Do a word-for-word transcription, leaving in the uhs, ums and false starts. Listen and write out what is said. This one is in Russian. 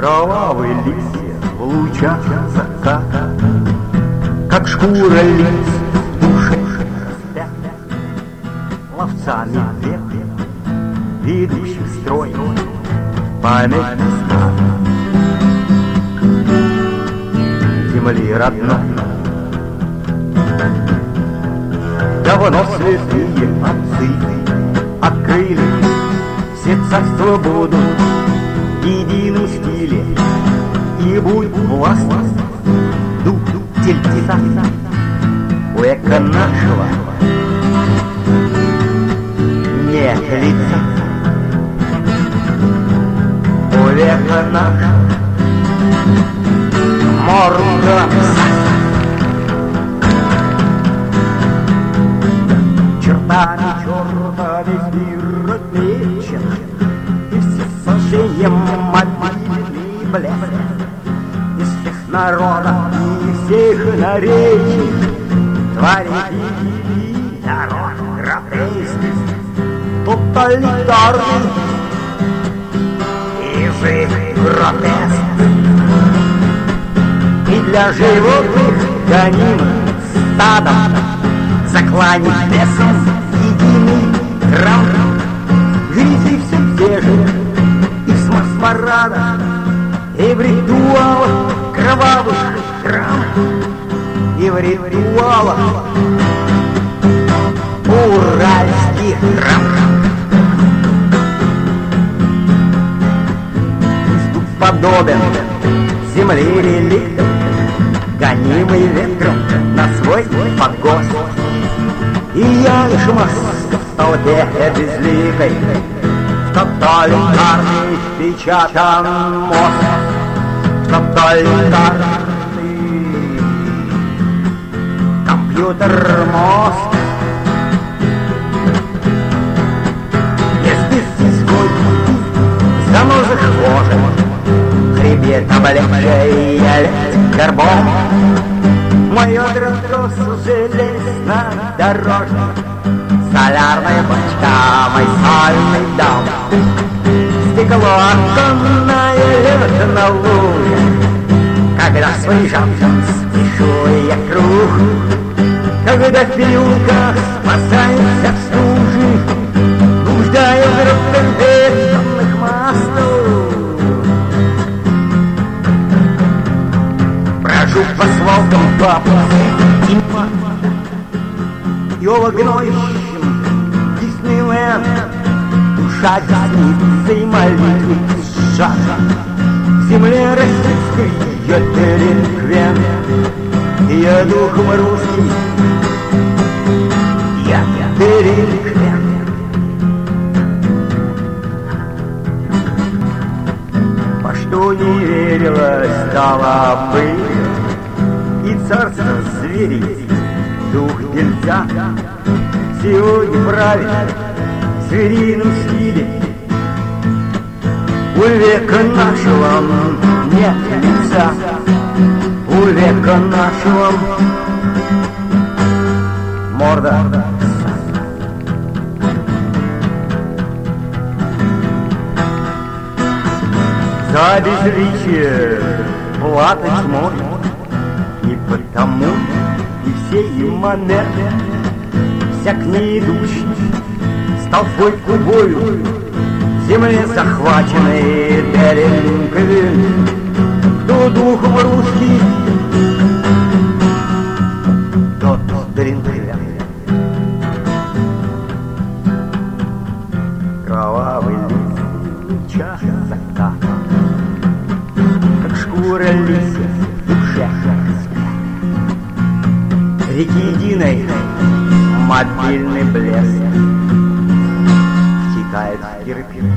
Кровавые листья в лучах заката, как шкура лиц в душе спят, ловцами век, ведущих строй, память стана земли родной. Давно святые отцы открыли все царства буду в едином стиле, и будь властность дух тельца у века нашего нет лица. У века нашего морда чертами черта весь мир отмечен, и все сожжением мобильный блеск из всех народов и всех наречий творит и народ гротеск, тоталитарный и жив гротеск. И для животных гонимых стадом закланить бесом единый храм. Грязи все те же и в смарт-парадах, и в ритуалах кровавых храм, и в ритуалах уральских храм. Иступ подобен земли реликтов, гонимый ветром на свой погост. И я лишь маска в толпе безликой, в тоталитарный впечатан мозг, в тоталитарный компьютер мозг. Если снизгой занозы кожи, хребет облегчая лет горбом, мой отростос железнодорожный, солярная бочка, мой сальный дом, стекло оконное лед на луже, когда свой жамжан спешу я круг, когда в переулках спасаюсь от стужи, блуждаю в бетонных мостов, брожу по свалкам папы и овогноющим Диснейленд, душа десницы и молитвы шаг. В земле российской я делинквент, я духом русский, я делинквент. Во что не верилось, стало пылью, и царство зверей дух дельца сегодня правит в зверином стиле. У века нашего нет лица, у века нашего морда. За безличие плата тьмой, и потому и все и монеты, всяк неидущий с толпой кубою, в земле захваченный делинквент, кто духом русский, тот делинквент. Кровавый лист в час заката, как шкура лисья в душе спят. Реки единой мобильный блеск втекает в кирпич.